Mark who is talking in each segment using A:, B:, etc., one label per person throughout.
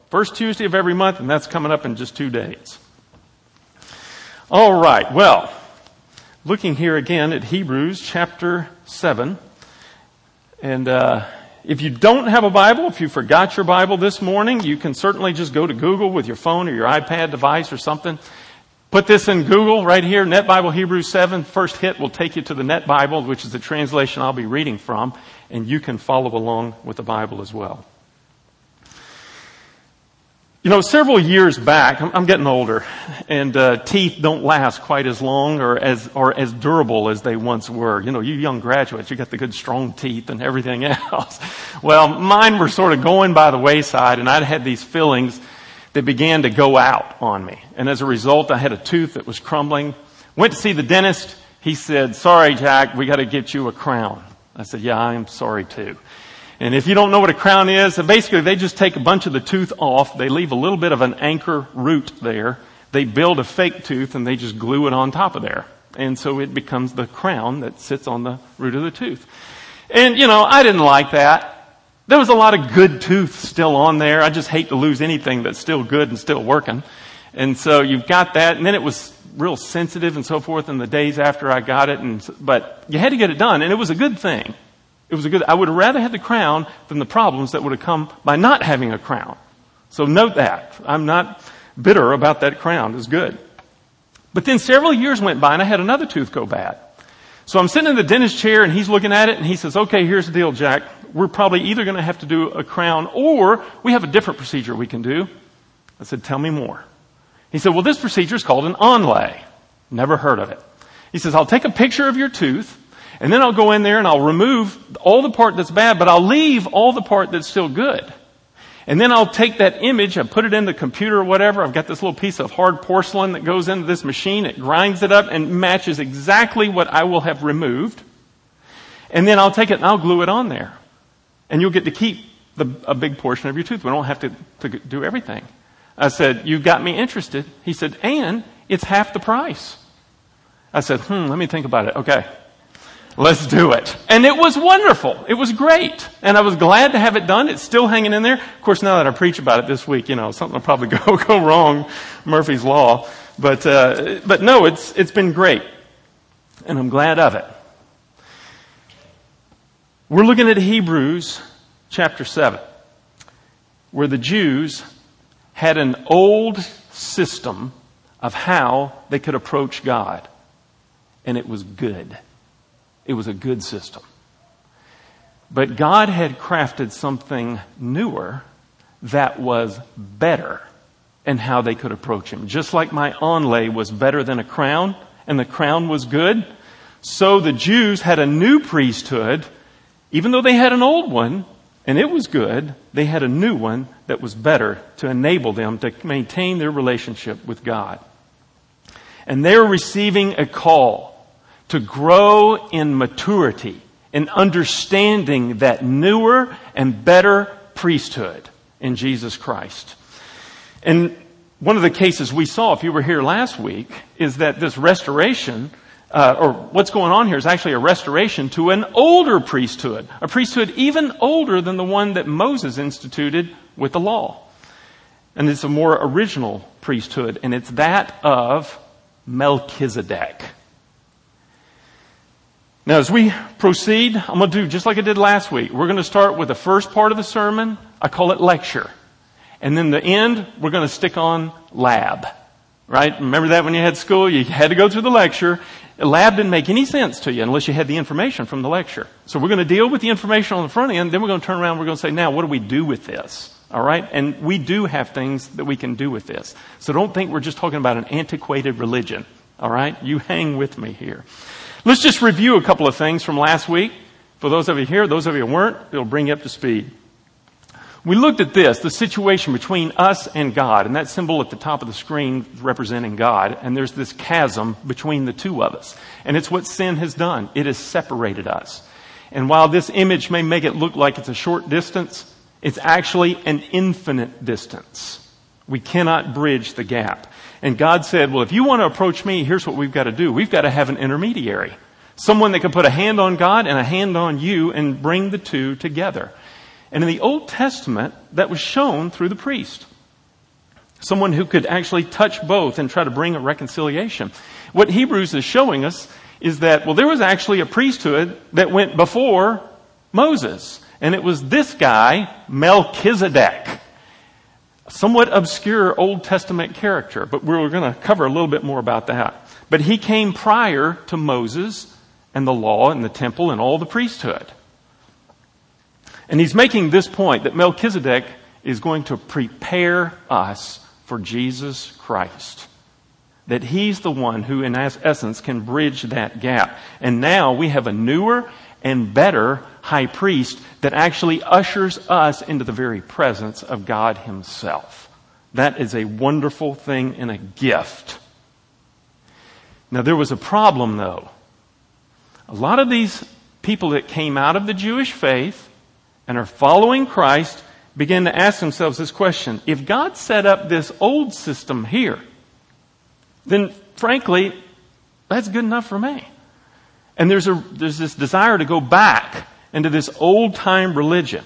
A: First Tuesday of every month, and that's coming up in just 2 days. All right, well, looking here again at Hebrews chapter 7. And if you don't have a Bible, if you forgot your Bible this morning, you can certainly just go to Google with your phone or your iPad device or something. Put this in Google right here, Net Bible Hebrews 7. First hit will take you to the Net Bible, which is the translation I'll be reading from, and you can follow along with the Bible as well. You know, several years back, I'm getting older, and teeth don't last quite as long or as durable as they once were. You know, you young graduates, you got the good strong teeth and everything else. Well, mine were sort of going by the wayside, and I'd had these fillings that began to go out on me. And as a result, I had a tooth that was crumbling. Went to see the dentist. He said, "Sorry, Jack, we got to get you a crown." I said, "Yeah, I am sorry too." And if you don't know what a crown is, basically they just take a bunch of the tooth off. They leave a little bit of an anchor root there. They build a fake tooth and they just glue it on top of there. And so it becomes the crown that sits on the root of the tooth. And, you know, I didn't like that. There was a lot of good tooth still on there. I just hate to lose anything that's still good and still working. And so you've got that. And then it was real sensitive and so forth in the days after I got it. But you had to get it done. And it was a good thing. I would have rather had the crown than the problems that would have come by not having a crown. So note that. I'm not bitter about that crown. It was good. But then several years went by and I had another tooth go bad. So I'm sitting in the dentist chair and he's looking at it and he says, "Okay, here's the deal, Jack. We're probably either going to have to do a crown or we have a different procedure we can do." I said, "Tell me more." He said, "Well, this procedure is called an onlay." Never heard of it. He says, "I'll take a picture of your tooth. And then I'll go in there and I'll remove all the part that's bad, but I'll leave all the part that's still good. And then I'll take that image and put it in the computer or whatever. I've got this little piece of hard porcelain that goes into this machine. It grinds it up and matches exactly what I will have removed. And then I'll take it and I'll glue it on there. And you'll get to keep a big portion of your tooth. We don't have to do everything." I said, "You've got me interested." He said, "And it's half the price." I said, let me think about it. Okay. Let's do it. And it was wonderful. It was great. And I was glad to have it done. It's still hanging in there. Of course, now that I preach about it this week, you know, something will probably go wrong, Murphy's Law. But no, it's been great. And I'm glad of it. We're looking at Hebrews chapter 7, where the Jews had an old system of how they could approach God. And it was good. It was a good system. But God had crafted something newer that was better in how they could approach Him. Just like my onlay was better than a crown, and the crown was good, so the Jews had a new priesthood. Even though they had an old one, and it was good, they had a new one that was better to enable them to maintain their relationship with God. And they were receiving a call to grow in maturity, in understanding that newer and better priesthood in Jesus Christ. And one of the cases we saw, if you were here last week, is that this restoration, or what's going on here is actually a restoration to an older priesthood, a priesthood even older than the one that Moses instituted with the law. And it's a more original priesthood, and it's that of Melchizedek. Now, as we proceed, I'm going to do just like I did last week. We're going to start with the first part of the sermon. I call it lecture. And then the end, we're going to stick on lab. Right? Remember that when you had school? You had to go through the lecture. The lab didn't make any sense to you unless you had the information from the lecture. So we're going to deal with the information on the front end. Then we're going to turn around and we're going to say, now, what do we do with this? All right? And we do have things that we can do with this. So don't think we're just talking about an antiquated religion. All right? You hang with me here. Let's just review a couple of things from last week. For those of you here, those of you who weren't, it'll bring you up to speed. We looked at this, the situation between us and God, and that symbol at the top of the screen representing God, and there's this chasm between the two of us. And it's what sin has done. It has separated us. And while this image may make it look like it's a short distance, it's actually an infinite distance. We cannot bridge the gap. And God said, well, if you want to approach me, here's what we've got to do. We've got to have an intermediary. Someone that can put a hand on God and a hand on you and bring the two together. And in the Old Testament, that was shown through the priest. Someone who could actually touch both and try to bring a reconciliation. What Hebrews is showing us is that, well, there was actually a priesthood that went before Moses. And it was this guy, Melchizedek. A somewhat obscure Old Testament character, but we're going to cover a little bit more about that. But he came prior to Moses and the law and the temple and all the priesthood. And he's making this point that Melchizedek is going to prepare us for Jesus Christ. That he's the one who, in essence, can bridge that gap. And now we have a newer and better high priest that actually ushers us into the very presence of God himself. That is a wonderful thing and a gift. Now, there was a problem, though. A lot of these people that came out of the Jewish faith and are following Christ begin to ask themselves this question. If God set up this old system here, then frankly, that's good enough for me. And there's this desire to go back into this old-time religion.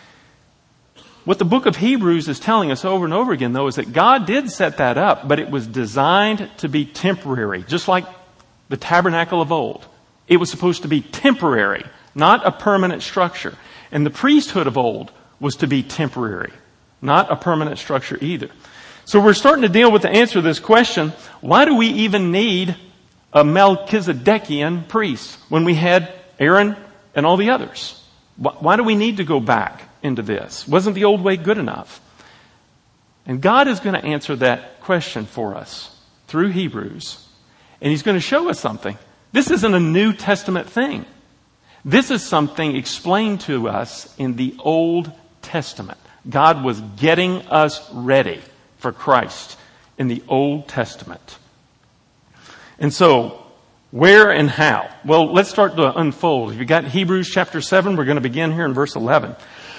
A: What the book of Hebrews is telling us over and over again, though, is that God did set that up, but it was designed to be temporary, just like the tabernacle of old. It was supposed to be temporary, not a permanent structure. And the priesthood of old was to be temporary, not a permanent structure either. So we're starting to deal with the answer to this question, why do we even need a Melchizedekian priest when we had Aaron and all the others? Why do we need to go back into this? Wasn't the old way good enough? And God is going to answer that question for us through Hebrews. And he's going to show us something. This isn't a New Testament thing. This is something explained to us in the Old Testament. God was getting us ready for Christ in the Old Testament. And so, where and how? Well, let's start to unfold. If you got Hebrews chapter 7, we're going to begin here in verse 11.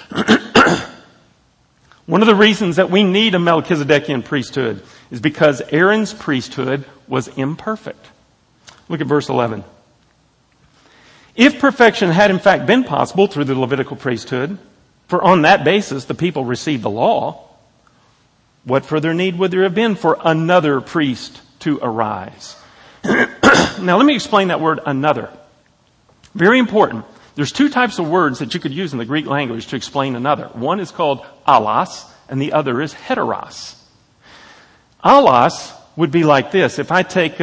A: One of the reasons that we need a Melchizedekian priesthood is because Aaron's priesthood was imperfect. Look at verse 11. If perfection had in fact been possible through the Levitical priesthood, for on that basis the people received the law, what further need would there have been for another priest to arise? Now let me explain that word another. Very important. There's two types of words that you could use in the Greek language to explain another. One is called allos and the other is heteros. Allos would be like this. If I take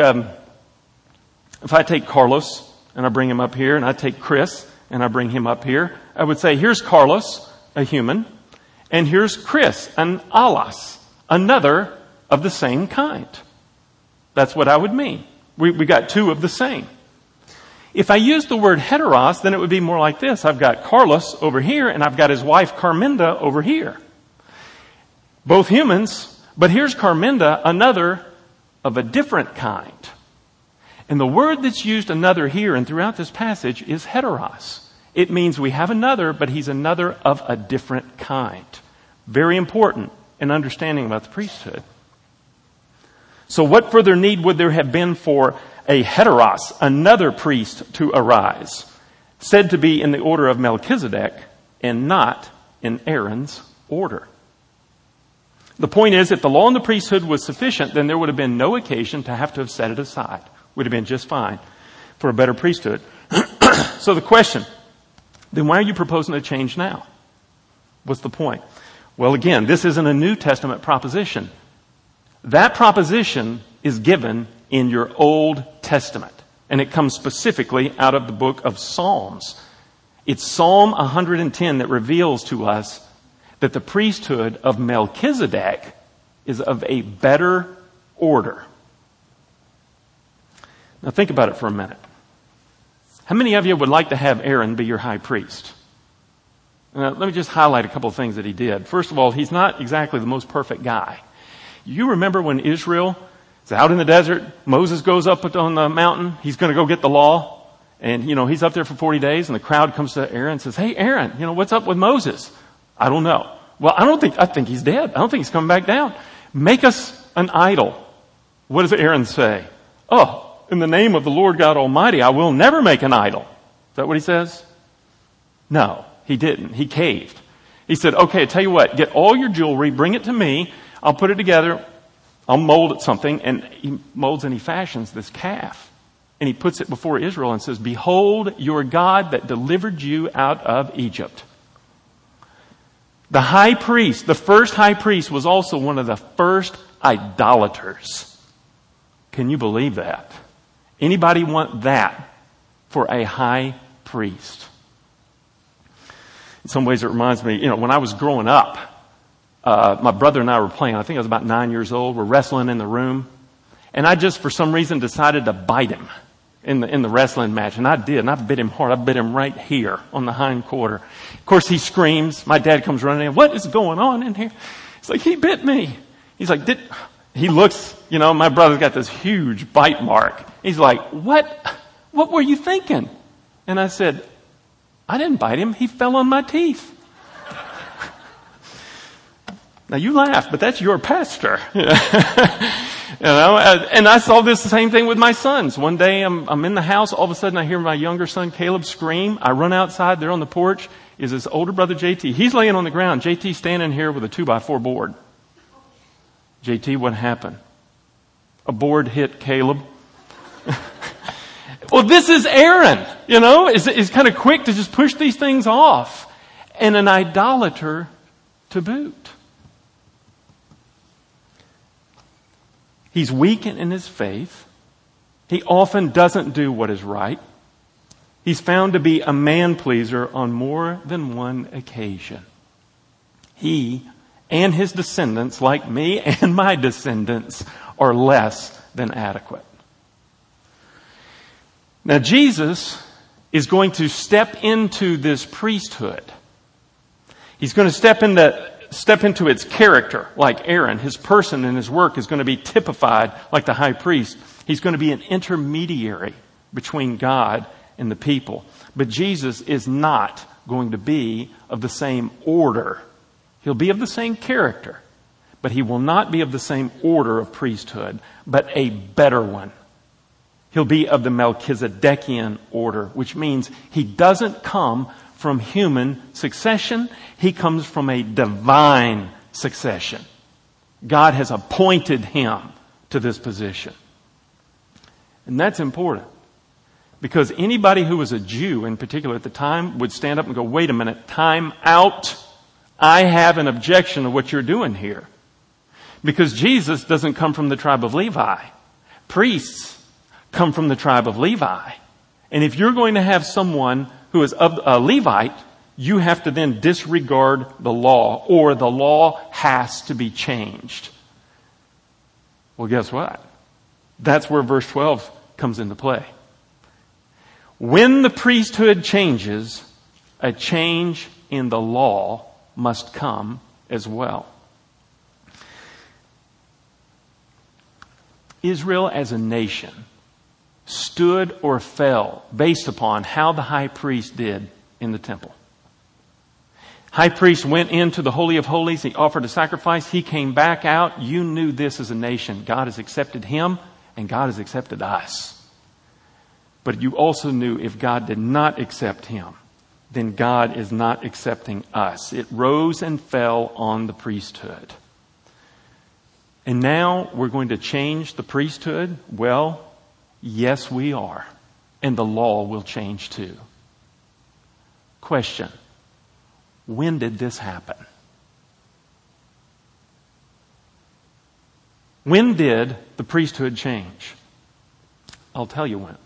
A: Carlos and I bring him up here, and I take Chris and I bring him up here, I would say, here's Carlos, a human, and here's Chris, an allos, another of the same kind. That's what I would mean. We got two of the same. If I use the word heteros, then it would be more like this. I've got Carlos over here, and I've got his wife Carminda over here. Both humans, but here's Carminda, another of a different kind. And the word that's used another here and throughout this passage is heteros. It means we have another, but he's another of a different kind. Very important in understanding about the priesthood. So what further need would there have been for a heteros, another priest, to arise, said to be in the order of Melchizedek and not in Aaron's order? The point is, if the law and the priesthood was sufficient, then there would have been no occasion to have set it aside. Would have been just fine for a better priesthood. So the question, then why are you proposing a change now? What's the point? Well, again, this isn't a New Testament proposition. That proposition is given in your Old Testament. And it comes specifically out of the book of Psalms. It's Psalm 110 that reveals to us that the priesthood of Melchizedek is of a better order. Now think about it for a minute. How many of you would like to have Aaron be your high priest? Let me just highlight a couple of things that he did. First of all, he's not exactly the most perfect guy. You remember when Israel is out in the desert, Moses goes up on the mountain, he's going to go get the law, and he's up there for 40 days, and the crowd comes to Aaron and says, "Hey Aaron, what's up with Moses?" "I don't know." "Well, I think he's dead. I don't think he's coming back down. Make us an idol." What does Aaron say? "Oh, in the name of the Lord God Almighty, I will never make an idol." Is that what he says? No, he didn't. He caved. He said, okay, tell you what, get all your jewelry, bring it to me. I'll put it together. I'll mold it something. And he molds and he fashions this calf. And he puts it before Israel and says, behold your God that delivered you out of Egypt. The high priest, the first high priest, was also one of the first idolaters. Can you believe that? Anybody want that for a high priest? In some ways it reminds me, when I was growing up, my brother and I were playing. I think I was about 9 years old. We're wrestling in the room. And I just, for some reason, decided to bite him in the wrestling match. And I did. And I bit him hard. I bit him right here on the hind quarter. Of course, he screams. My dad comes running in. What is going on in here? He's like, he bit me. He's like, he looks, my brother's got this huge bite mark. He's like, what were you thinking? And I said, I didn't bite him. He fell on my teeth. Now you laugh, but that's your pastor. And I saw this same thing with my sons. One day I'm in the house. All of a sudden I hear my younger son Caleb scream. I run outside. There on the porch is his older brother JT. He's laying on the ground. JT's standing here with a 2x4 board. JT, what happened? A board hit Caleb. Well, this is Aaron, is kind of quick to just push these things off. And an idolater to boot. He's weak in his faith. He often doesn't do what is right. He's found to be a man-pleaser on more than one occasion. He and his descendants, like me and my descendants, are less than adequate. Now, Jesus is going to step into this priesthood. He's going to step into its character, like Aaron. His person and his work is going to be typified like the high priest. He's going to be an intermediary between God and the people. But Jesus is not going to be of the same order. He'll be of the same character, but he will not be of the same order of priesthood, but a better one. He'll be of the Melchizedekian order, which means he doesn't come from human succession. He comes from a divine succession. God has appointed him to this position. And that's important. Because anybody who was a Jew in particular at the time would stand up and go, wait a minute, time out. I have an objection to what you're doing here. Because Jesus doesn't come from the tribe of Levi. Priests come from the tribe of Levi. And if you're going to have someone who is of a Levite, you have to then disregard the law, or the law has to be changed. Well, guess what? That's where verse 12 comes into play. When the priesthood changes, a change in the law must come as well. Israel as a nation stood or fell based upon how the high priest did in the temple. High priest went into the Holy of Holies. He offered a sacrifice. He came back out. You knew this as a nation. God has accepted him and God has accepted us. But you also knew if God did not accept him, then God is not accepting us. It rose and fell on the priesthood. And now we're going to change the priesthood? Well, yes, we are. And the law will change too. Question. When did this happen? When did the priesthood change? I'll tell you when.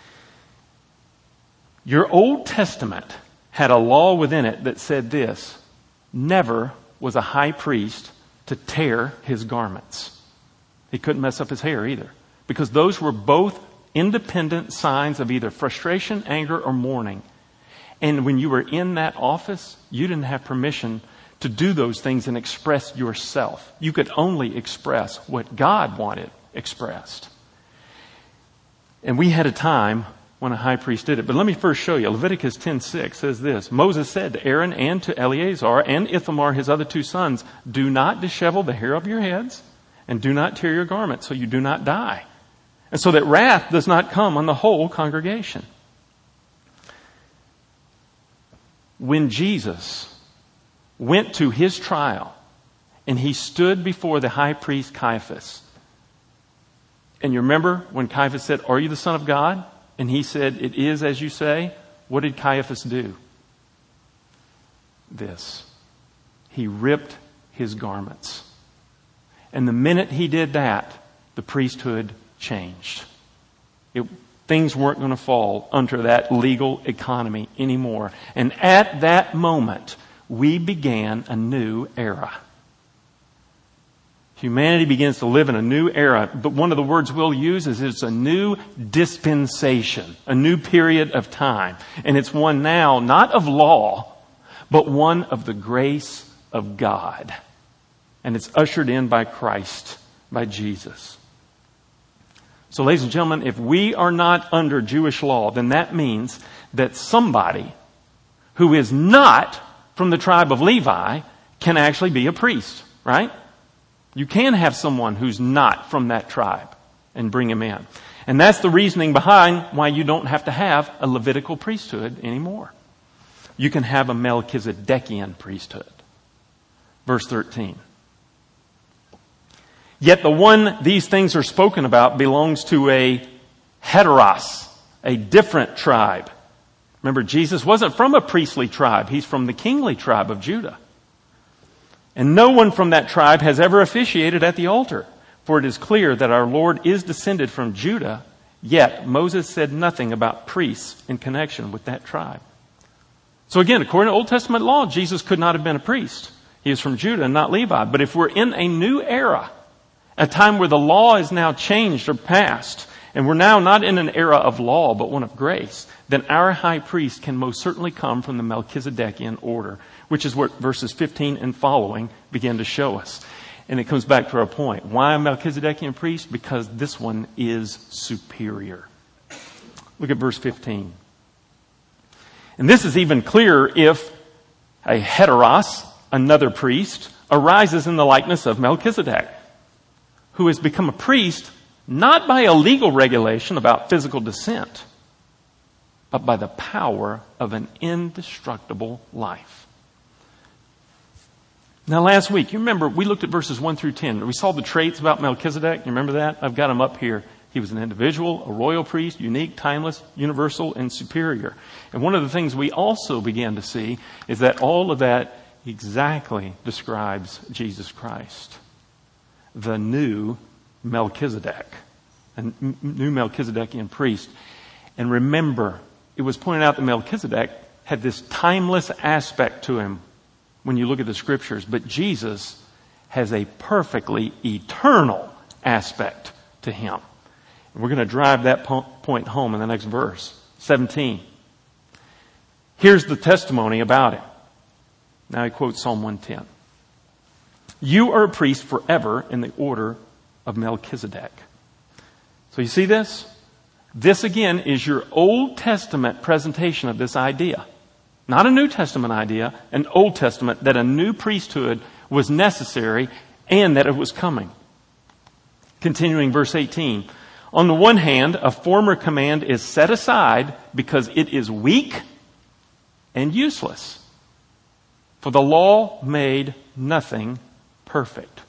A: Your Old Testament had a law within it that said this: never was a high priest to tear his garments. He couldn't mess up his hair either, because those were both independent signs of either frustration, anger, or mourning. And when you were in that office, you didn't have permission to do those things and express yourself. You could only express what God wanted expressed. And we had a time when a high priest did it. But let me first show you. Leviticus 10:6 says this: Moses said to Aaron and to Eleazar and Ithamar, his other two sons, do not dishevel the hair of your heads and do not tear your garments so you do not die, and so that wrath does not come on the whole congregation. When Jesus went to his trial, and he stood before the high priest Caiaphas. And you remember when Caiaphas said, "Are you the Son of God?" And he said, "It is as you say." What did Caiaphas do? This. He ripped his garments. And the minute he did that, the priesthood changed. Things weren't going to fall under that legal economy anymore. And at that moment, we began a new era. Humanity begins to live in a new era. But one of the words we'll use is it's a new dispensation, a new period of time. And it's one now, not of law, but one of the grace of God. And it's ushered in by Christ, by Jesus. So ladies and gentlemen, if we are not under Jewish law, then that means that somebody who is not from the tribe of Levi can actually be a priest, right? You can have someone who's not from that tribe and bring him in. And that's the reasoning behind why you don't have to have a Levitical priesthood anymore. You can have a Melchizedekian priesthood. Verse 13. Yet the one these things are spoken about belongs to a heteros, a different tribe. Remember, Jesus wasn't from a priestly tribe. He's from the kingly tribe of Judah. And no one from that tribe has ever officiated at the altar. For it is clear that our Lord is descended from Judah, yet Moses said nothing about priests in connection with that tribe. So again, according to Old Testament law, Jesus could not have been a priest. He is from Judah and not Levi. But if we're in a new era, a time where the law is now changed or passed, and we're now not in an era of law, but one of grace, then our high priest can most certainly come from the Melchizedekian order, which is what verses 15 and following begin to show us. And it comes back to our point. Why a Melchizedekian priest? Because this one is superior. Look at verse 15. And this is even clearer if a heteros, another priest, arises in the likeness of Melchizedek, who has become a priest not by a legal regulation about physical descent, but by the power of an indestructible life. Now last week, you remember, we looked at verses 1 through 10. We saw the traits about Melchizedek. You remember that? I've got them up here. He was an individual, a royal priest, unique, timeless, universal, and superior. And one of the things we also began to see is that all of that exactly describes Jesus Christ, the new Melchizedek, a new Melchizedekian priest. And remember, it was pointed out that Melchizedek had this timeless aspect to him when you look at the scriptures, but Jesus has a perfectly eternal aspect to him. And we're going to drive that point home in the next verse, 17. Here's the testimony about it. Now he quotes Psalm 110. You are a priest forever in the order of Melchizedek. So you see this? This again is your Old Testament presentation of this idea. Not a New Testament idea, an Old Testament, that a new priesthood was necessary and that it was coming. Continuing verse 18. On the one hand, a former command is set aside because it is weak and useless. For the law made nothing perfect.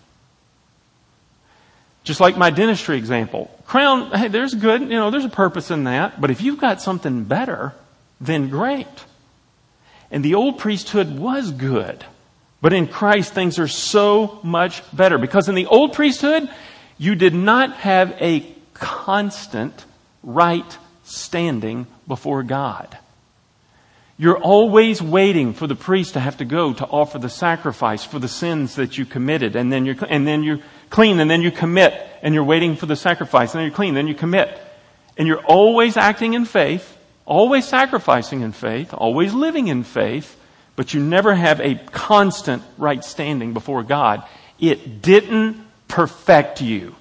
A: Just like my dentistry example. Crown, hey, there's good, there's a purpose in that. But if you've got something better, then great. And the old priesthood was good. But in Christ, things are so much better. Because in the old priesthood, you did not have a constant right standing before God. You're always waiting for the priest to have to go to offer the sacrifice for the sins that you committed. And then you're clean, and then you commit. And you're waiting for the sacrifice. And then you're clean, then you commit. And you're always acting in faith, always sacrificing in faith, always living in faith, but you never have a constant right standing before God. It didn't perfect you.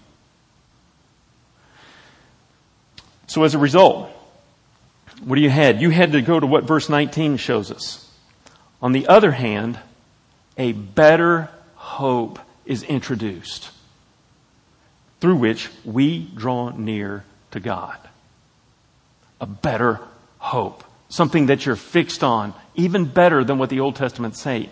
A: So as a result, what do you had? You had to go to what verse 19 shows us. On the other hand, a better hope is introduced through which we draw near to God. A better hope. Something that you're fixed on, even better than what the Old Testament saints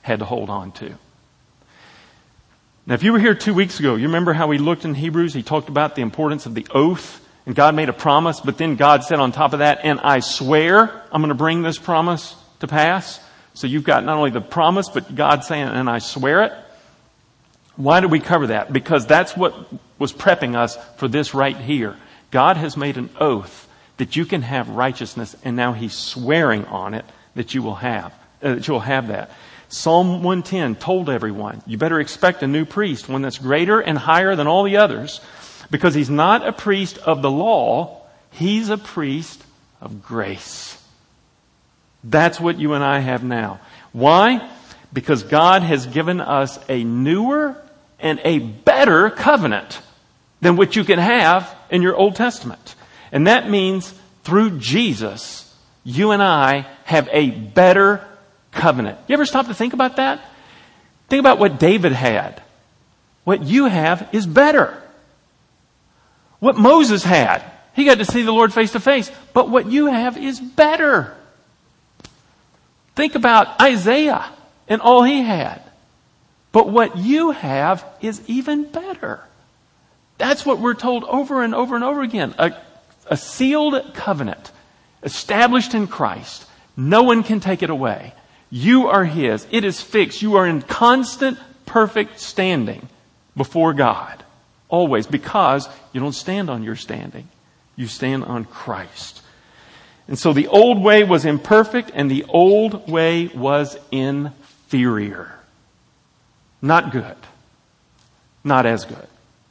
A: had to hold on to. Now, if you were here 2 weeks ago, you remember how we looked in Hebrews? He talked about the importance of the oath, and God made a promise, but then God said on top of that, and I swear I'm going to bring this promise to pass. So you've got not only the promise, but God saying, and I swear it. Why did we cover that? Because that's what was prepping us for this right here. God has made an oath that you can have righteousness, and now He's swearing on it that you will have that. Psalm 110 told everyone, you better expect a new priest, one that's greater and higher than all the others, because he's not a priest of the law, he's a priest of grace. That's what you and I have now. Why? Because God has given us a newer and a better covenant than what you can have in your Old Testament. And that means through Jesus, you and I have a better covenant. You ever stop to think about that? Think about what David had. What you have is better. What Moses had, he got to see the Lord face to face. But what you have is better. Think about Isaiah and all he had. But what you have is even better. That's what we're told over and over and over again. A sealed covenant established in Christ. No one can take it away. You are His. It is fixed. You are in constant, perfect standing before God. Always. Because you don't stand on your standing. You stand on Christ. And so the old way was imperfect and the old way was inferior. Not good. Not as good.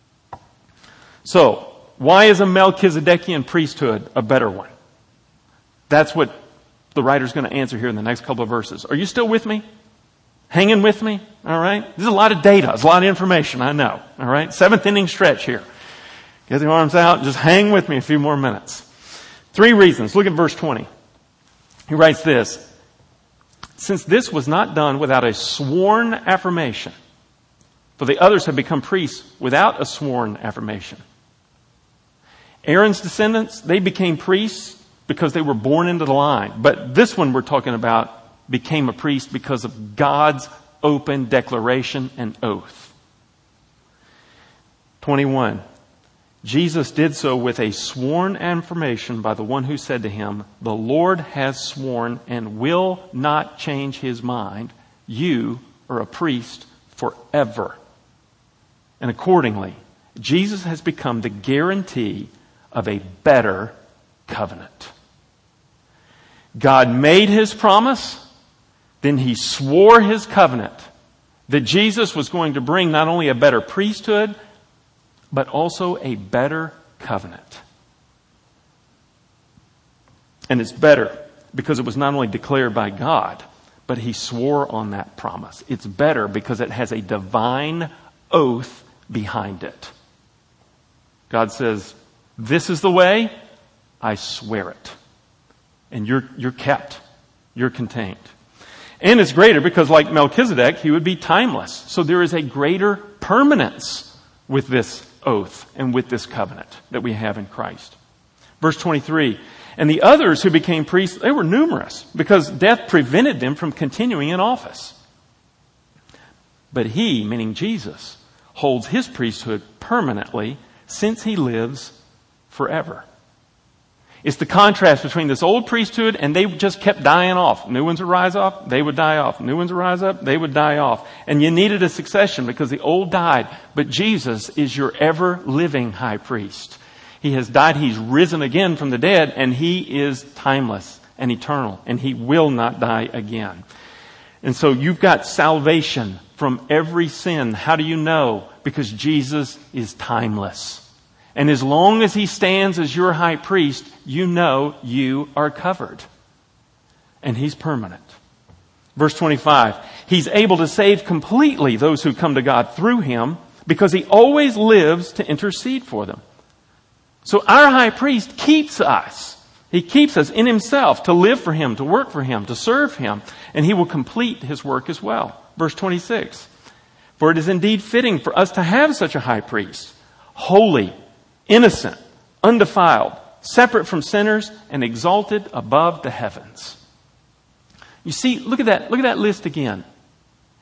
A: So, why is a Melchizedekian priesthood a better one? That's what the writer's going to answer here in the next couple of verses. Are you still with me? Hanging with me? All right? This is a lot of data. It's a lot of information, I know. All right? 7th inning stretch here. Get the arms out. Just hang with me a few more minutes. 3 reasons. Look at verse 20. He writes this. Since this was not done without a sworn affirmation, for the others have become priests without a sworn affirmation. Aaron's descendants, they became priests because they were born into the line. But this one we're talking about became a priest because of God's open declaration and oath. 21. Jesus did so with a sworn affirmation by the one who said to him, the Lord has sworn and will not change His mind. You are a priest forever. And accordingly, Jesus has become the guarantee of a better covenant. God made His promise, then He swore His covenant that Jesus was going to bring not only a better priesthood, but also a better covenant. And it's better because it was not only declared by God, but He swore on that promise. It's better because it has a divine oath behind it. God says, this is the way, I swear it. And you're kept. You're contained. And it's greater because like Melchizedek, he would be timeless. So there is a greater permanence with this oath and with this covenant that we have in Christ. Verse 23, and the others who became priests, they were numerous because death prevented them from continuing in office. But He, meaning Jesus, holds His priesthood permanently since He lives forever. It's the contrast between this old priesthood and they just kept dying off. New ones would rise up, they would die off. New ones would rise up, they would die off. And you needed a succession because the old died. But Jesus is your ever-living high priest. He has died, He's risen again from the dead, and He is timeless and eternal. And He will not die again. And so you've got salvation from every sin. How do you know? Because Jesus is timeless. And as long as He stands as your high priest, you know you are covered. And He's permanent. Verse 25, He's able to save completely those who come to God through Him because He always lives to intercede for them. So our high priest keeps us. He keeps us in Himself to live for Him, to work for Him, to serve Him. And He will complete His work as well. Verse 26, for it is indeed fitting for us to have such a high priest, holy, innocent, undefiled, separate from sinners, and exalted above the heavens. You see, look at that list again.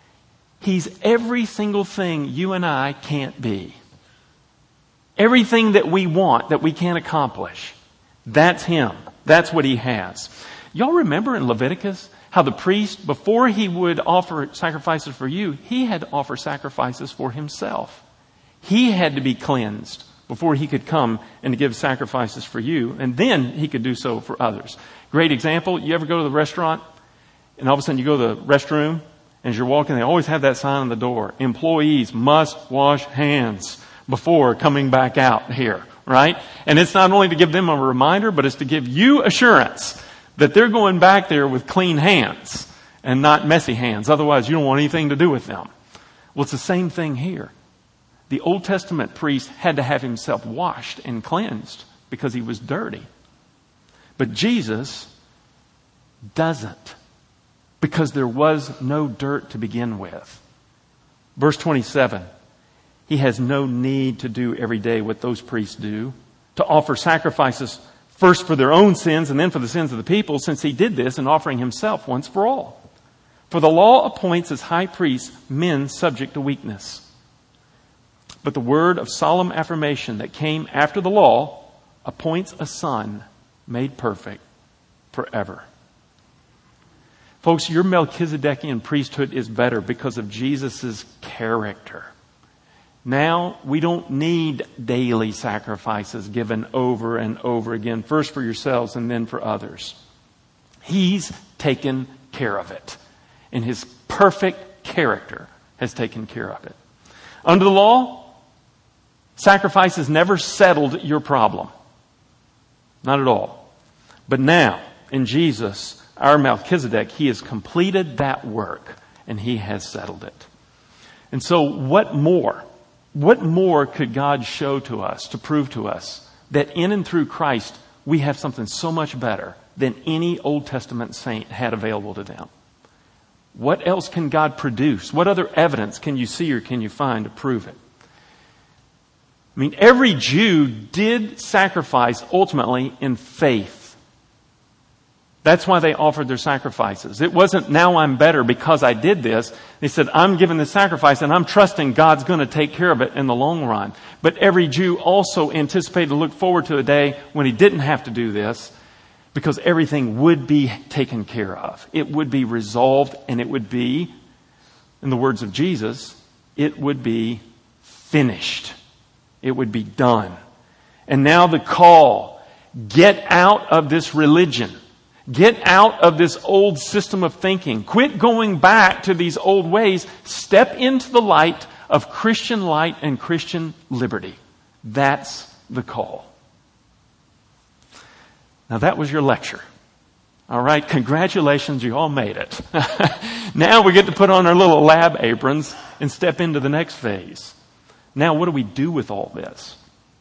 A: He's every single thing you and I can't be. Everything that we want that we can't accomplish. That's Him. That's what He has. Y'all remember in Leviticus how the priest, before he would offer sacrifices for you, he had to offer sacrifices for himself. He had to be cleansed before he could come and give sacrifices for you. And then he could do so for others. Great example. You ever go to the restaurant and all of a sudden you go to the restroom and as you're walking, they always have that sign on the door. Employees must wash hands before coming back out here, right? And it's not only to give them a reminder, but it's to give you assurance that they're going back there with clean hands and not messy hands. Otherwise, you don't want anything to do with them. Well, it's the same thing here. The Old Testament priest had to have himself washed and cleansed because he was dirty. But Jesus doesn't, because there was no dirt to begin with. Verse 27, He has no need to do every day what those priests do, to offer sacrifices first for their own sins and then for the sins of the people, since He did this in offering Himself once for all. For the law appoints as high priests men subject to weakness. But the word of solemn affirmation that came after the law appoints a Son made perfect forever. Folks, your Melchizedekian priesthood is better because of Jesus' character. Now, we don't need daily sacrifices given over and over again, first for yourselves and then for others. He's taken care of it. And His perfect character has taken care of it. Under the law, sacrifices never settled your problem. Not at all. But now, in Jesus, our Melchizedek, He has completed that work and He has settled it. And so what more? What more could God show to us to prove to us that in and through Christ we have something so much better than any Old Testament saint had available to them? What else can God produce? What other evidence can you see or can you find to prove it? I mean, every Jew did sacrifice ultimately in faith. That's why they offered their sacrifices. It wasn't, now I'm better because I did this. They said, I'm giving this sacrifice and I'm trusting God's going to take care of it in the long run. But every Jew also anticipated to look forward to a day when he didn't have to do this, because everything would be taken care of. It would be resolved, and it would be, in the words of Jesus, it would be finished. It would be done. And now the call, get out of this religion. Get out of this old system of thinking. Quit going back to these old ways. Step into the light of Christian light and Christian liberty. That's the call. Now that was your lecture. All right, congratulations, you all made it. Now we get to put on our little lab aprons and step into the next phase. Now what do we do with all this?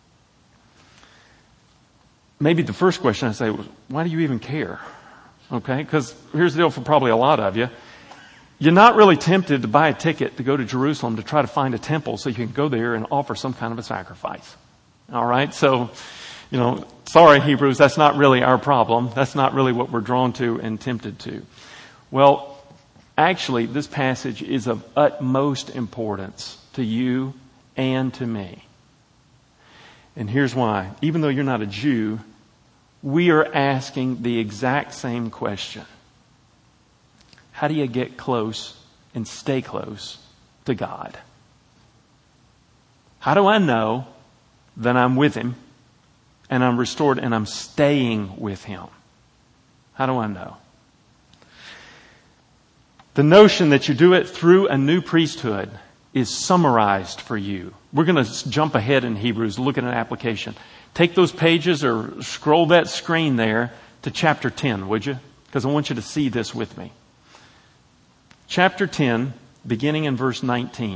A: Maybe the first question I say was, why do you even care? Okay, because here's the deal for probably a lot of you. You're not really tempted to buy a ticket to go to Jerusalem to try to find a temple so you can go there and offer some kind of a sacrifice. All right, so, sorry Hebrews, that's not really our problem. That's not really what we're drawn to and tempted to. Well, actually, this passage is of utmost importance to you and to me. And here's why. Even though you're not a Jew, we are asking the exact same question. How do you get close and stay close to God? How do I know that I'm with Him and I'm restored and I'm staying with Him? How do I know? The notion that you do it through a new priesthood is summarized for you. We're going to jump ahead in Hebrews, look at an application. Take those pages or scroll that screen there to chapter 10, would you? Because I want you to see this with me. Chapter 10, beginning in verse 19.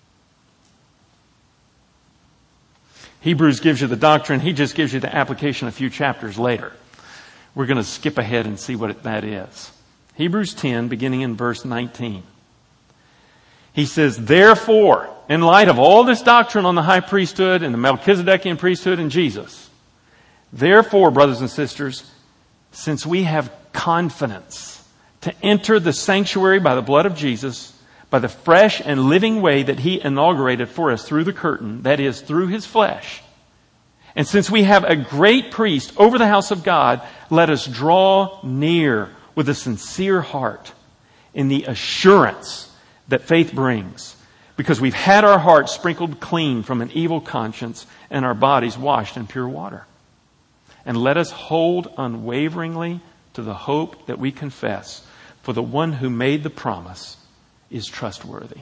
A: Hebrews gives you the doctrine. He just gives you the application a few chapters later. We're going to skip ahead and see what that is. Hebrews 10, beginning in verse 19. He says, therefore, in light of all this doctrine on the high priesthood and the Melchizedekian priesthood and Jesus, therefore, brothers and sisters, since we have confidence to enter the sanctuary by the blood of Jesus, by the fresh and living way that He inaugurated for us through the curtain, that is, through His flesh. And since we have a great priest over the house of God, let us draw near with a sincere heart in the assurance that faith brings, because we've had our hearts sprinkled clean from an evil conscience and our bodies washed in pure water. And let us hold unwaveringly to the hope that we confess, for the one who made the promise is trustworthy.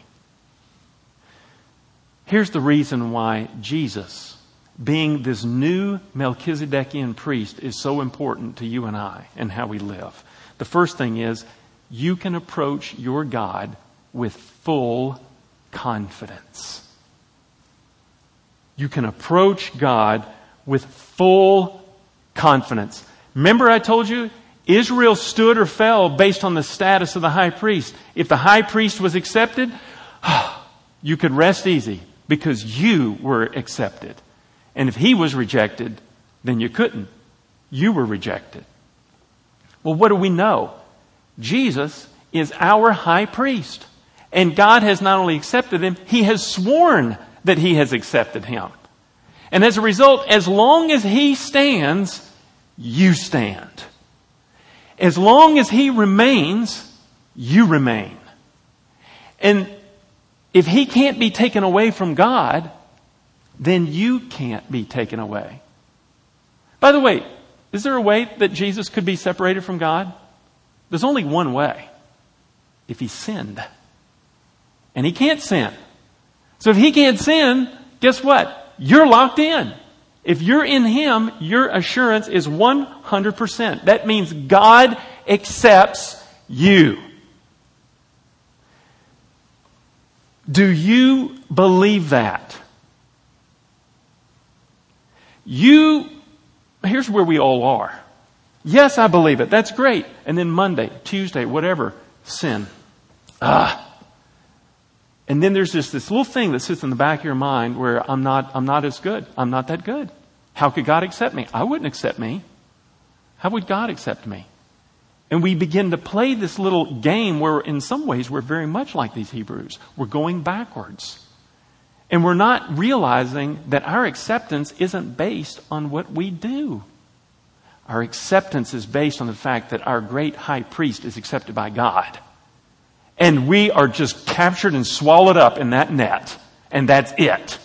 A: Here's the reason why Jesus, being this new Melchizedekian priest, is so important to you and I and how we live. The first thing is, you can approach your God with full confidence. You can approach God with full confidence. Remember I told you, Israel stood or fell based on the status of the high priest. If the high priest was accepted, you could rest easy because you were accepted. And if he was rejected, then you couldn't. You were rejected. Well, what do we know? Jesus is our high priest. And God has not only accepted him, He has sworn that He has accepted him. And as a result, as long as He stands, you stand. As long as He remains, you remain. And if He can't be taken away from God, then you can't be taken away. By the way, is there a way that Jesus could be separated from God? There's only one way. If He sinned. And He can't sin. So if He can't sin, guess what? You're locked in. If you're in Him, your assurance is 100%. That means God accepts you. Do you believe that? Here's where we all are. Yes, I believe it. That's great. And then Monday, Tuesday, whatever, sin. And then there's just this little thing that sits in the back of your mind where I'm not as good. I'm not that good. How could God accept me? I wouldn't accept me. How would God accept me? And we begin to play this little game where in some ways we're very much like these Hebrews. We're going backwards. And we're not realizing that our acceptance isn't based on what we do. Our acceptance is based on the fact that our great high priest is accepted by God. And we are just captured and swallowed up in that net. And that's it.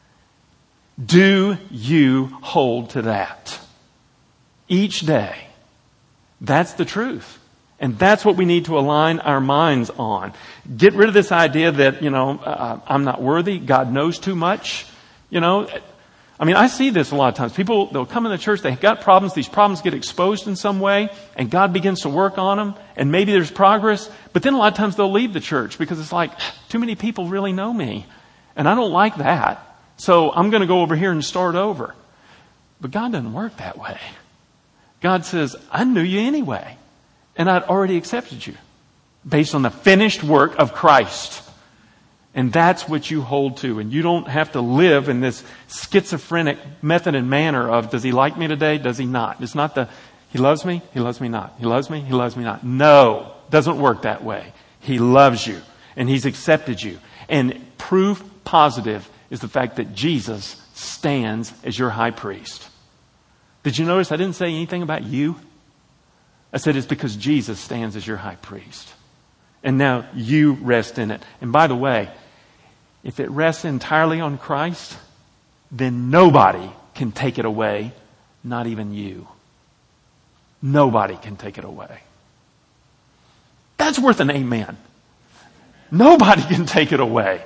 A: Do you hold to that? Each day. That's the truth. And that's what we need to align our minds on. Get rid of this idea that, I'm not worthy. God knows too much. I see this a lot of times. People, they'll come in the church, they've got problems, these problems get exposed in some way, and God begins to work on them, and maybe there's progress, but then a lot of times they'll leave the church because it's like, too many people really know me, and I don't like that, so I'm going to go over here and start over. But God doesn't work that way. God says, I knew you anyway, and I'd already accepted you based on the finished work of Christ. And that's what you hold to. And you don't have to live in this schizophrenic method and manner of, does He like me today? Does He not? It's not He loves me not. He loves me not. No, doesn't work that way. He loves you and He's accepted you. And proof positive is the fact that Jesus stands as your high priest. Did you notice I didn't say anything about you? I said it's because Jesus stands as your high priest. And now you rest in it. And by the way, if it rests entirely on Christ, then nobody can take it away, not even you. Nobody can take it away. That's worth an amen. Nobody can take it away.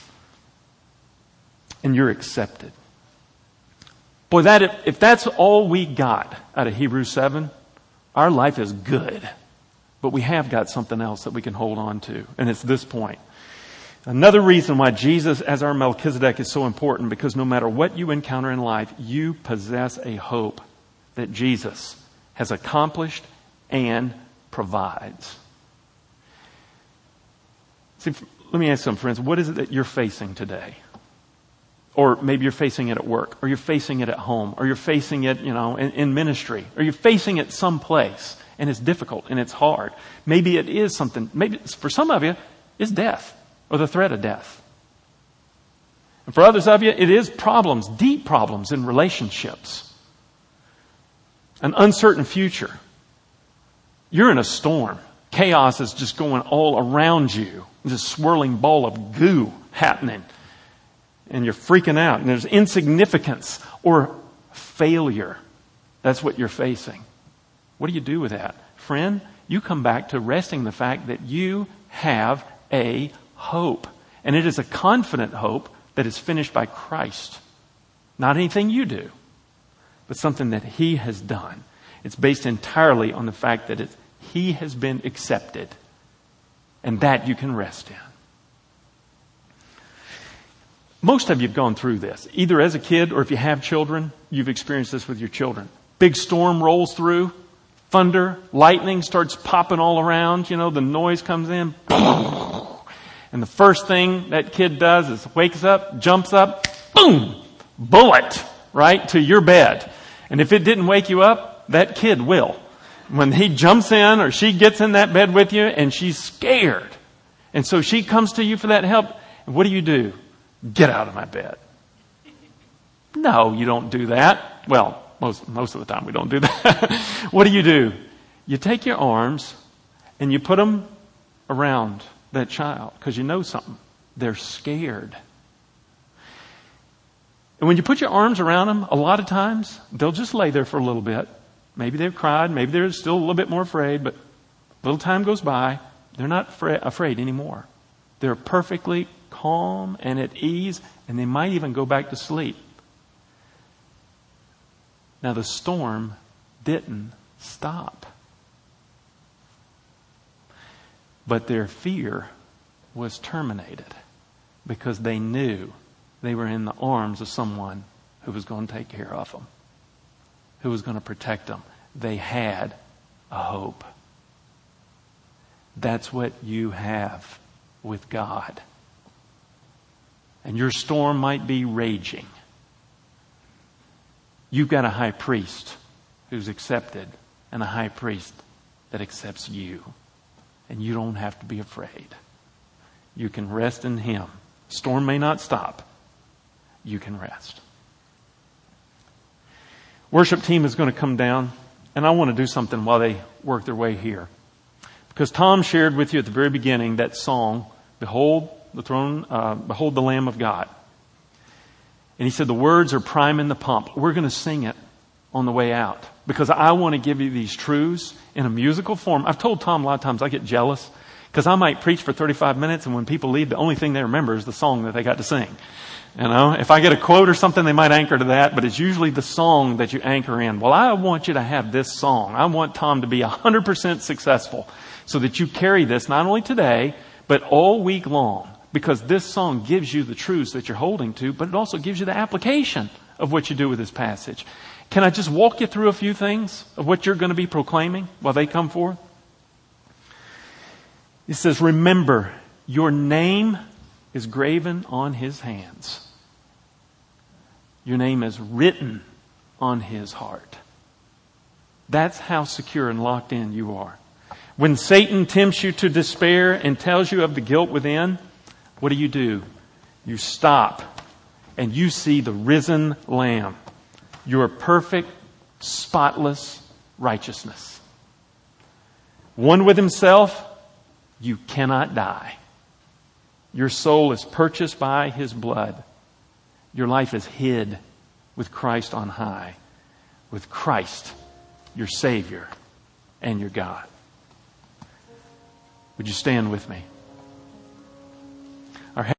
A: And you're accepted. Boy, if that's all we got out of Hebrews 7, our life is good. But we have got something else that we can hold on to. And it's this point. Another reason why Jesus as our Melchizedek is so important, because no matter what you encounter in life, you possess a hope that Jesus has accomplished and provides. See, let me ask some friends, what is it that you're facing today? Or maybe you're facing it at work, or you're facing it at home, or you're facing it, in ministry, or you're facing it someplace. And it's difficult and it's hard. Maybe it is something, maybe for some of you, it's death. or the threat of death. And for others of you, it is problems, deep problems in relationships. An uncertain future. You're in a storm. Chaos is just going all around you. This swirling ball of goo happening. And you're freaking out. And there's insignificance or failure. That's what you're facing. What do you do with that? Friend, you come back to resting the fact that you have a hope. And it is a confident hope that is finished by Christ. Not anything you do, but something that He has done. It's based entirely on the fact that He has been accepted. And that you can rest in. Most of you have gone through this. Either as a kid or if you have children, you've experienced this with your children. Big storm rolls through. Thunder, lightning starts popping all around. You know, the noise comes in. And the first thing that kid does is wakes up, jumps up, boom, bullet, right, to your bed. And if it didn't wake you up, that kid will. When he jumps in or she gets in that bed with you and she's scared. And so she comes to you for that help. What do? Get out of my bed. No, you don't do that. Well, most of the time we don't do that. What do? You take your arms and you put them around that child because you know something. They're scared. And when you put your arms around them, a lot of times they'll just lay there for a little bit. Maybe they've cried. Maybe they're still a little bit more afraid. But a little time goes by. They're not afraid anymore. They're perfectly calm and at ease. And they might even go back to sleep. Now the storm didn't stop. But their fear was terminated. Because they knew they were in the arms of someone who was going to take care of them. Who was going to protect them. They had a hope. That's what you have with God. And your storm might be raging. You've got a high priest who's accepted and a high priest that accepts you. And you don't have to be afraid. You can rest in Him. Storm may not stop. You can rest. Worship team is going to come down, and I want to do something while they work their way here. Because Tom shared with you at the very beginning that song, Behold the Throne, Behold the Lamb of God. And he said the words are priming the pump. We're going to sing it on the way out. Because I want to give you these truths in a musical form. I've told Tom a lot of times I get jealous. Because I might preach for 35 minutes and when people leave, the only thing they remember is the song that they got to sing. You know, if I get a quote or something, they might anchor to that, but it's usually the song that you anchor in. Well, I want you to have this song. I want Tom to be 100% successful so that you carry this not only today, but all week long. Because this song gives you the truths that you're holding to, but it also gives you the application of what you do with this passage. Can I just walk you through a few things of what you're going to be proclaiming while they come forth? It says, remember, your name is graven on His hands. Your name is written on His heart. That's how secure and locked in you are. When Satan tempts you to despair and tells you of the guilt within, what do? You stop and you see the risen Lamb. Your perfect, spotless righteousness. One with Himself, you cannot die. Your soul is purchased by His blood. Your life is hid with Christ on high. With Christ, your Savior and your God. Would you stand with me?